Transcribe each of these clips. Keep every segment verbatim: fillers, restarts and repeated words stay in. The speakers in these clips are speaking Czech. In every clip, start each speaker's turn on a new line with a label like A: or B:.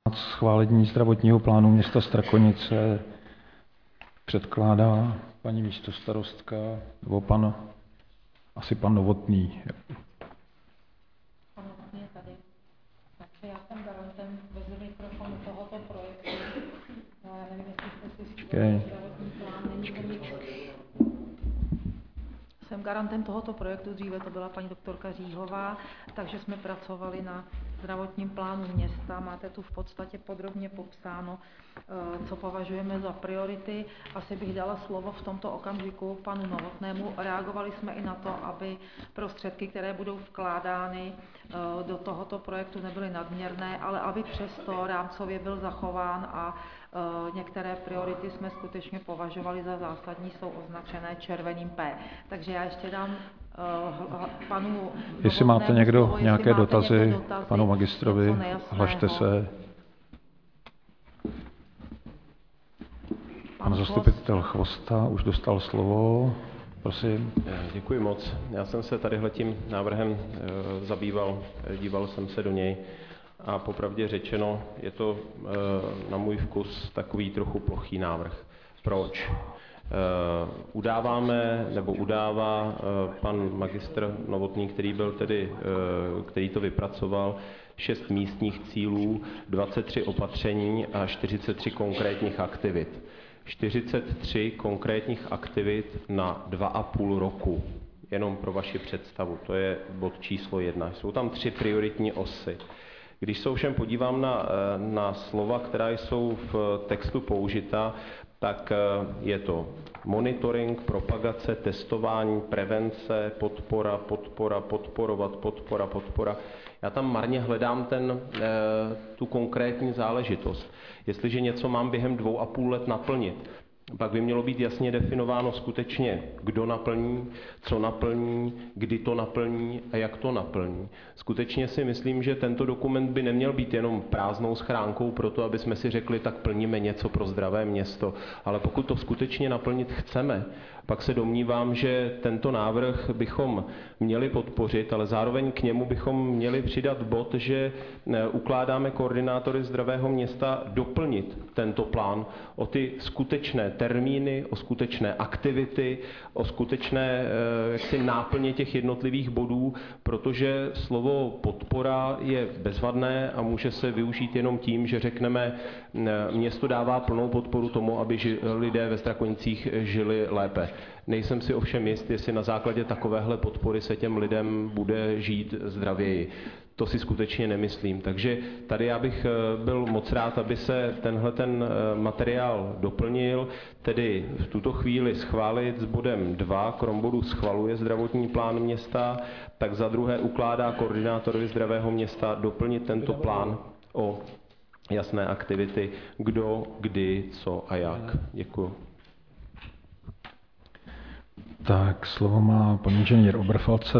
A: Schválení zdravotního plánu města Strakonice předkládá paní místostarostka nebo pan, asi pan Novotný.
B: Pan Novotný je tady. Takže já jsem garantem bez mikrofonu tohoto projektu. No, já nevím, jestli jste si
A: Čekej.
B: zdravotní plán není komičky. Jsem garantem tohoto projektu, dříve to byla paní doktorka Říhová, takže jsme pracovali na zdravotním plánu města. Máte tu v podstatě podrobně popsáno, co považujeme za priority. Asi bych dala slovo v tomto okamžiku panu Novotnému. Reagovali jsme i na to, aby prostředky, které budou vkládány do tohoto projektu, nebyly nadměrné, ale aby přesto rámcově byl zachován a některé priority jsme skutečně považovali za zásadní, jsou označené červeným P. Takže já ještě dám uh, panu
A: Jestli máte někdo
B: slovo,
A: nějaké
B: máte
A: dotazy,
B: dotazy
A: panu magistrovi, hlašte se. Pan zastupitel Chvosta už dostal slovo. Prosím.
C: Děkuji moc. Já jsem se tadyhle tím návrhem zabýval, díval jsem se do něj. A popravdě řečeno, je to e, na můj vkus takový trochu plochý návrh. Proč? E, udáváme, nebo udává e, pan magistr Novotný, který byl tedy, e, který to vypracoval, šest místních cílů, dvacet tři opatření a čtyřicet tři konkrétních aktivit. čtyřicet tři konkrétních aktivit na dva a půl roku. Jenom pro vaši představu, to je bod číslo jedna. Jsou tam tři prioritní osy. Když se ovšem podívám na, na slova, která jsou v textu použita, tak je to monitoring, propagace, testování, prevence, podpora, podpora, podporovat, podpora, podpora. Já tam marně hledám ten, tu konkrétní záležitost. Jestliže něco mám během dvou a půl let naplnit, pak by mělo být jasně definováno skutečně, kdo naplní, co naplní, kdy to naplní a jak to naplní. Skutečně si myslím, že tento dokument by neměl být jenom prázdnou schránkou pro to, aby jsme si řekli, tak plníme něco pro zdravé město. Ale pokud to skutečně naplnit chceme, pak se domnívám, že tento návrh bychom měli podpořit, ale zároveň k němu bychom měli přidat bod, že ukládáme koordinátory zdravého města doplnit tento plán o ty skutečné termíny, o skutečné aktivity, o skutečné jaksi náplně těch jednotlivých bodů, protože slovo podpora je bezvadné a může se využít jenom tím, že řekneme, město dává plnou podporu tomu, aby ži, lidé ve Strakonicích žili lépe. Nejsem si ovšem jist, jestli na základě takovéhle podpory se těm lidem bude žít zdravěji. To si skutečně nemyslím. Takže tady já bych byl moc rád, aby se tenhle ten materiál doplnil, tedy v tuto chvíli schválit s bodem dva, krom bodu schvaluje zdravotní plán města, tak za druhé ukládá koordinátorovi zdravého města doplnit tento plán o jasné aktivity, kdo, kdy, co a jak. Děkuji.
A: Tak, slovo má pan inženýr Oberfalzer.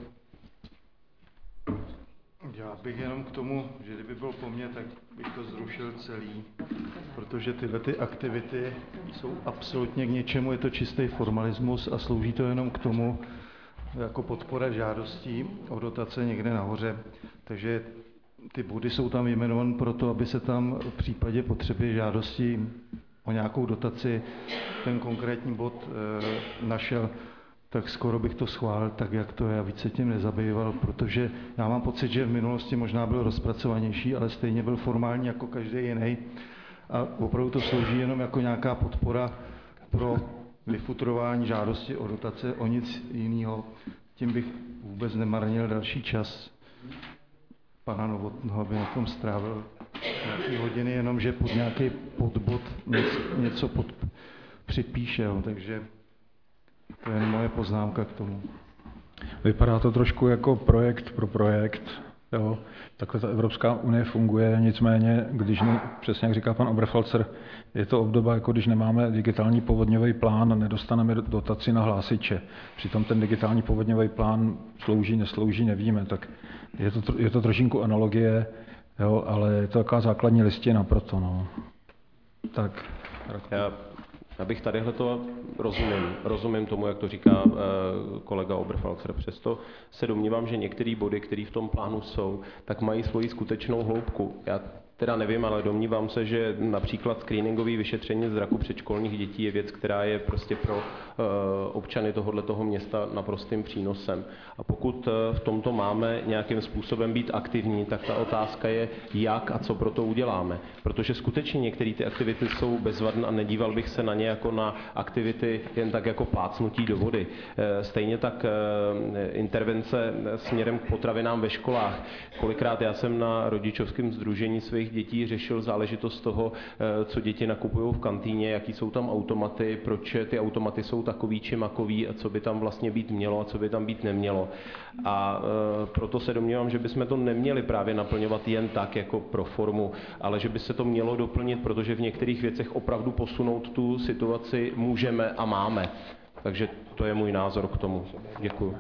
D: Já bych jenom k tomu, že kdyby byl po mně, tak bych to zrušil celý, protože tyhle ty aktivity jsou absolutně k něčemu, je to čistý formalismus a slouží to jenom k tomu, jako podpora žádostí o dotace někde nahoře. Takže ty body jsou tam vyjmenované proto, aby se tam v případě potřeby žádosti o nějakou dotaci ten konkrétní bod e, našel, tak skoro bych to schválil tak, jak to je, a víc se tím nezabýval, protože já mám pocit, že v minulosti možná byl rozpracovanější, ale stejně byl formální jako každý jiný. A opravdu to slouží jenom jako nějaká podpora pro vyfutrování žádosti o dotace, o nic jiného. Tím bych vůbec nemarnil další čas pana Novotného, aby na tom strávil nějaké hodiny, jenom že pod nějaký podbod něco, něco pod, připíše, takže to je moje poznámka k tomu.
A: Vypadá to trošku jako projekt pro projekt. Jo. Takhle ta Evropská unie funguje, nicméně, když ne, přesně jak říká pan Oberfalzer, je to obdoba, jako když nemáme digitální povodňový plán a nedostaneme dotaci na hlásiče. Přitom ten digitální povodňový plán slouží, neslouží, nevíme. Tak je to, je to trošinku analogie, jo, ale je to taková základní listina pro to. No. Tak.
C: Já, abych tadyhle to rozumím, rozumím tomu, jak to říká uh, kolega Oberfalzer. Přesto se domnívám, že některé body, které v tom plánu jsou, tak mají svoji skutečnou hloubku. Já teda nevím, ale domnívám se, že například screeningové vyšetření zraku předškolních dětí je věc, která je prostě pro občany tohoto města naprostým přínosem. A pokud v tomto máme nějakým způsobem být aktivní, tak ta otázka je, jak a co pro to uděláme. Protože skutečně některé ty aktivity jsou bezvadné a nedíval bych se na ně jako na aktivity jen tak jako plácnutí do vody. Stejně tak intervence směrem k potravinám ve školách. Kolikrát já jsem na rodičovském sdružení svých dětí řešil záležitost toho, co děti nakupují v kantýně, jaký jsou tam automaty, proč ty automaty jsou takový či makový a co by tam vlastně být mělo a co by tam být nemělo. A e, proto se domnívám, že bychom to neměli právě naplňovat jen tak jako pro formu, ale že by se to mělo doplnit, protože v některých věcech opravdu posunout tu situaci můžeme a máme. Takže to je můj názor k tomu. Děkuji.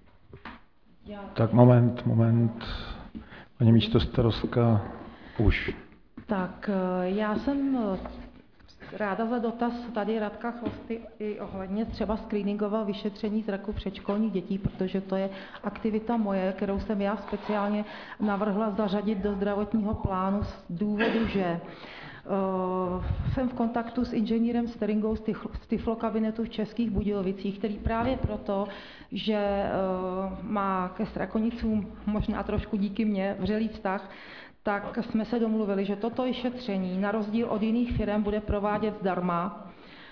A: Tak moment, moment. Paní místostarostka už.
B: Tak já jsem ráda za dotaz tady Radka Chvosty i ohledně třeba screeningového vyšetření zraku předškolních dětí, protože to je aktivita moje, kterou jsem já speciálně navrhla zařadit do zdravotního plánu z důvodu, že Uh, jsem v kontaktu s inženýrem Steringou z Tyflokabinetu v Českých Budějovicích, který právě proto, že uh, má ke Strakonicům možná trošku díky mně vřelý vztah, tak jsme se domluvili, že toto vyšetření na rozdíl od jiných firm bude provádět zdarma,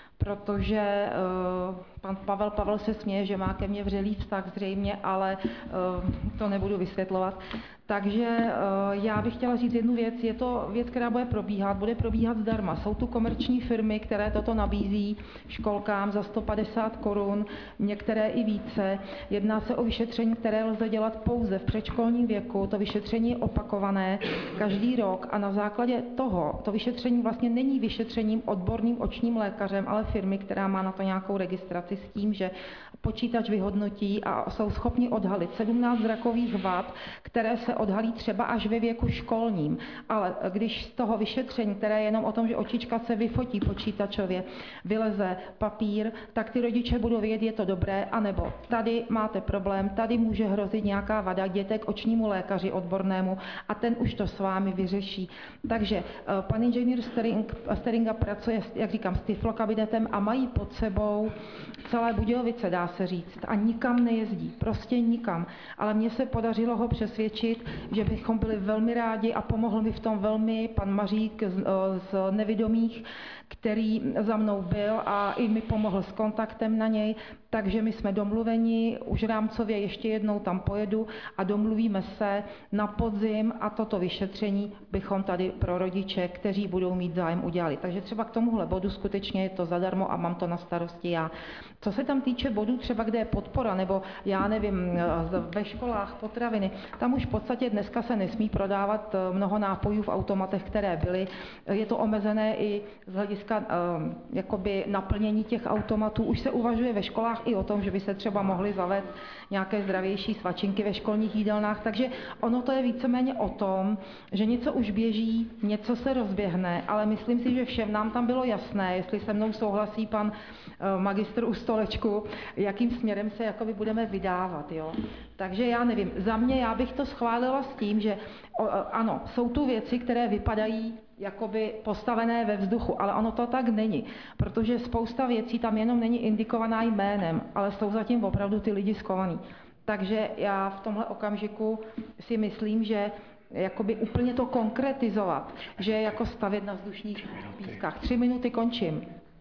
B: protože uh, pan Pavel Pavel se směje, že má ke mně vřelý vztah zřejmě, ale uh, to nebudu vysvětlovat. Takže uh, já bych chtěla říct jednu věc, je to věc, která bude probíhat, bude probíhat zdarma. Jsou tu komerční firmy, které toto nabízí školkám za sto padesát korun, některé i více. Jedná se o vyšetření, které lze dělat pouze v předškolním věku. To vyšetření je opakované každý rok a na základě toho, to vyšetření vlastně není vyšetřením odborným očním lékařem, ale firmy, která má na to nějakou registraci s tím, že počítač vyhodnotí a jsou schopni odhalit sedmnáct zrakových vad, které se odhalí třeba až ve věku školním. Ale když z toho vyšetření, které je jenom o tom, že očička se vyfotí počítačově, vyleze papír, tak ty rodiče budou vědět, je to dobré, anebo tady máte problém, tady může hrozit nějaká vada, jděte k očnímu lékaři odbornému a ten už to s vámi vyřeší. Takže pan inženýr Stering, Steringa pracuje, jak říkám, s Tyflokabinetem a mají pod sebou celé Budějovice, dá se říct, a nikam nejezdí, prostě nikam. Ale mně se podařilo ho přesvědčit, že bychom byli velmi rádi a pomohl mi v tom velmi pan Mařík z, z Nevidomých, který za mnou byl a i mi pomohl s kontaktem na něj, takže my jsme domluveni, už rámcově ještě jednou tam pojedu a domluvíme se na podzim a toto vyšetření bychom tady pro rodiče, kteří budou mít zájem, udělali. Takže třeba k tomuhle bodu skutečně je to zadarmo a mám to na starosti já. Co se tam týče bodů třeba, kde je podpora, nebo já nevím, ve školách potraviny, tam už v podstatě dneska se nesmí prodávat mnoho nápojů v automatech, které byly. Je to omezené i z hlediska uh, jakoby naplnění těch automatů. Už se uvažuje ve školách i o tom, že by se třeba mohly zavést nějaké zdravější svačinky ve školních jídelnách. Takže ono to je víceméně o tom, že něco už běží, něco se rozběhne, ale myslím si, že všem nám tam bylo jasné, jestli se mnou souhlasí pan uh, magistr u stolečku, jakým směrem se jakoby budeme vydávat. Jo? Takže já nevím, za mě já bych to schválila s tím, že o, ano, jsou tu věci, které vypadají jakoby postavené ve vzduchu, ale ono to tak není, protože spousta věcí tam jenom není indikovaná jménem, ale jsou zatím opravdu ty lidi skovaný. Takže já v tomhle okamžiku si myslím, že jakoby úplně to konkretizovat, že jako stavět na vzdušních pískách. Tři minuty končím.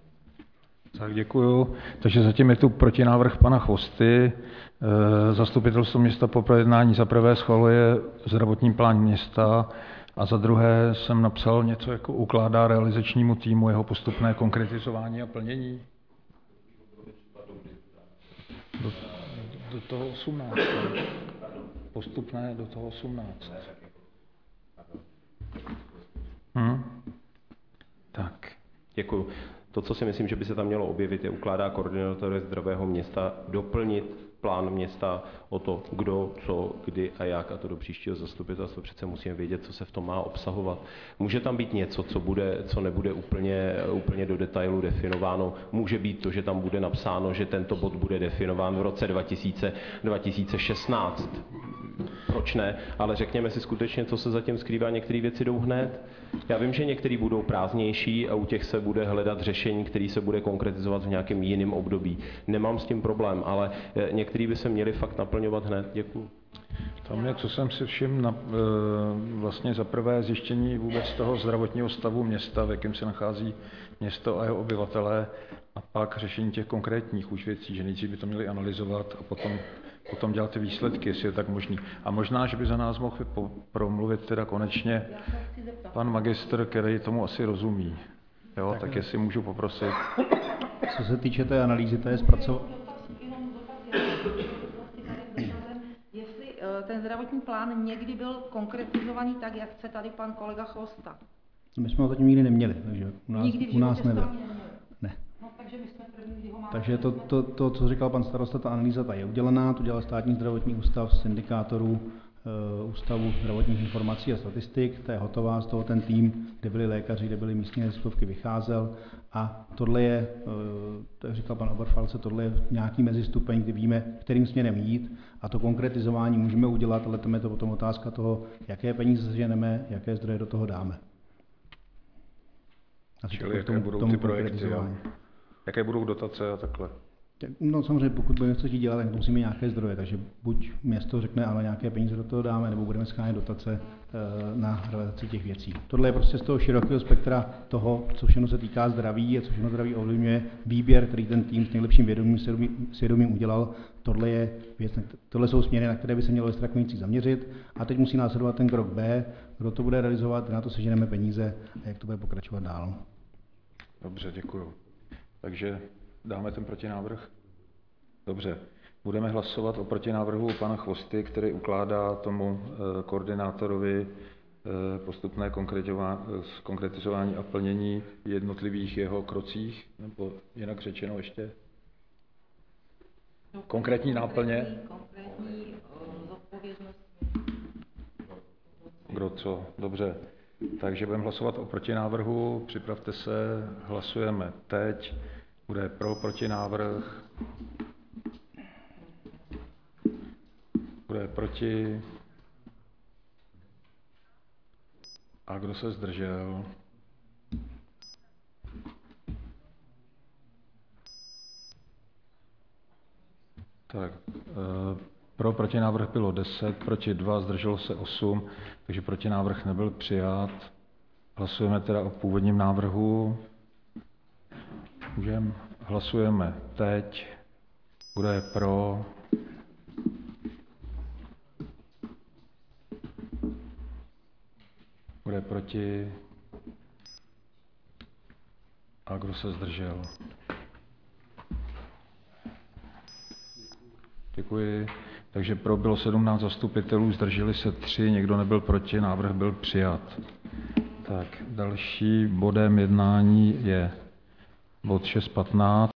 A: Tak děkuju. Takže zatím je tu protinávrh pana Chvosty. Zastupitelstvo města po projednání za prvé schvaluje zdravotní plán města a za druhé jsem napsal něco jako ukládá realizačnímu týmu jeho postupné konkretizování a plnění. Do, do toho osmnáct. Postupné do toho osmnáct. Hm? Tak.
C: Děkuju. To, co si myslím, že by se tam mělo objevit, je ukládá koordinátory zdravého města doplnit plán města o to, kdo, co, kdy a jak, a to do příštího zastupitelstva přece musíme vědět, co se v tom má obsahovat. Může tam být něco, co, bude, co nebude úplně, úplně do detailu definováno. Může být to, že tam bude napsáno, že tento bod bude definován v roce dva tisíce šestnáct. proč ne, ale řekněme si skutečně, co se zatím skrývá, některé věci jdou hned. Já vím, že některé budou prázdnější a u těch se bude hledat řešení, který se bude konkretizovat v nějakém jiném období. Nemám s tím problém, ale některé by se měly fakt naplňovat hned. Děkuju.
A: Tam je, co jsem si všiml, na, vlastně za prvé zjištění vůbec toho zdravotního stavu města, v jakém se nachází město a jeho obyvatelé, a pak řešení těch konkrétních už věcí, že nejdřív by to měli analyzovat a potom, potom dělat ty výsledky, jestli je tak možný. A možná, že by za nás mohl promluvit teda konečně pan magistr, který tomu asi rozumí. Jo, tak, tak jestli můžu poprosit.
E: Co se týče té analýzy, to je zpracovat.
B: Ten zdravotní plán někdy byl konkretizovaný tak, jak chce tady pan kolega Chvosta.
E: My jsme ho zatím nikdy neměli, takže u nás,
B: nikdy
E: u nás nebyl. Ne.
B: No, takže my jsme první, kdy ho máme.
E: Takže to, to, to, co říkal pan starosta, ta analýza ta je udělaná, to dělal Státní zdravotní ústav z indikátorů e, Ústavu zdravotních informací a statistik, to je hotová, z toho ten tým, kde byli lékaři, kde byly místní neziskovky, vycházel. A tohle je, to jak říkal pan Oberfalzer, tohle je nějaký mezistupeň, kdy víme, kterým směrem jít, a to konkretizování můžeme udělat, ale tam je to potom otázka toho, jaké peníze seženeme, jaké zdroje do toho dáme.
A: Čili jaké budou tomu ty projekty, jaké budou dotace a takhle.
E: No samozřejmě, pokud budeme něco dělat, tak musíme nějaké zdroje, takže buď město řekne, ale nějaké peníze do toho dáme, nebo budeme schánět dotace na realizaci těch věcí. Tohle je prostě z toho širokého spektra toho, co všechno se týká zdraví a co všechno zdraví ovlivňuje, výběr, který ten tým s nejlepším vědomím, svědomím udělal. Tohle je věc, tohle jsou směry, na které by se mělo ve Strakonicích zaměřit, a teď musí následovat ten krok B, kdo to bude realizovat, na to seženeme peníze a jak to bude pokračovat dál.
A: Dobře, děkuju. Takže dáme ten protinávrh? Dobře. Budeme hlasovat o protinávrhu pana Chvosty, který ukládá tomu e, koordinátorovi e, postupné konkretizování a plnění jednotlivých jeho krocích, nebo jinak řečeno ještě konkrétní náplně.
B: Konkrétní zodpovědnost.
A: Kdo co? Dobře. Takže budeme hlasovat o protinávrhu. Připravte se, hlasujeme teď. Bude pro protinávrh. Bude proti. A kdo se zdržel? Tak, pro protinávrh bylo deset, proti dva, zdrželo se osm, takže protinávrh nebyl přijat. Hlasujeme teda o původním návrhu. Můžeme, hlasujeme teď. Kdo je pro? Kdo je proti? A kdo se zdržel? Děkuji. Takže pro bylo sedmnáct zastupitelů, zdrželi se tři, někdo nebyl proti, návrh byl přijat. Tak, další bodem jednání je bod šest patnáct.